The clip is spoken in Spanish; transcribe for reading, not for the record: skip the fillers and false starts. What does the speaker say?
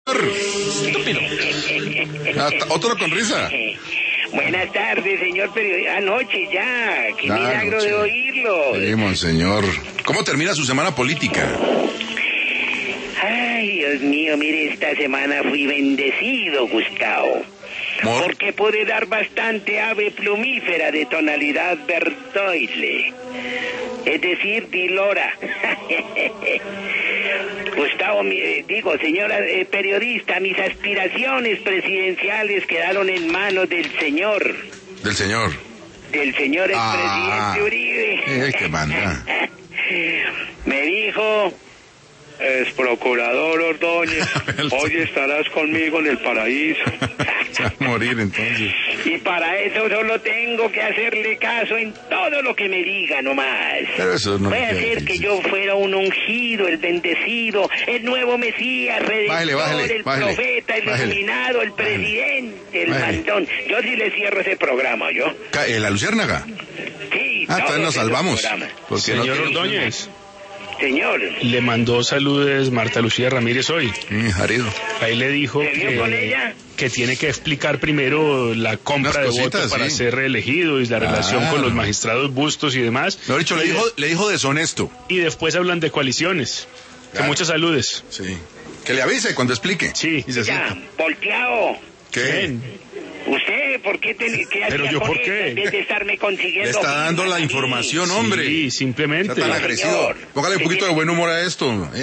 Estúpido. Otro con risa. Buenas tardes, señor periodista. Anoche ya. Qué milagro de oírlo. Sí, monseñor. ¿Cómo termina su semana política? Ay, Dios mío, mire, esta semana fui bendecido, Gustavo. ¿Mor? Porque pude dar bastante ave plumífera de tonalidad verdoile. Es decir, dilora. Gustavo, señora periodista, mis aspiraciones presidenciales quedaron en manos del señor. Del señor. Del señor expresidente Uribe. El que manda. Me dijo... Es procurador Ordóñez, hoy estarás conmigo en el paraíso. Se va a morir entonces. Y para eso solo tengo que hacerle caso en todo lo que me diga nomás. Pero eso no puede hacer que yo fuera un ungido, el bendecido, el nuevo Mesías, redentor, el profeta, el iluminado, el presidente, el mandón. Yo sí le cierro ese programa, ¿yo? ¿La Luciérnaga? Sí. Entonces nos salvamos. Señor Ordóñez. Señor. Le mandó saludos Marta Lucía Ramírez hoy. Jarido. Ahí le dijo que tiene que explicar primero la compra de votos para ser reelegido y la relación con los magistrados Bustos y demás. Lo dicho, le dijo deshonesto. Y después hablan de coaliciones. Que muchas saludes. Sí. Que le avise cuando explique. Sí. Y se ya, volteado. ¿Qué? ¿Usted por qué ¿Pero yo por qué? En vez de estarme consiguiendo... Le está dando la información, hombre. Sí, simplemente. Está tan agresivo. Póngale un poquito de buen humor a esto.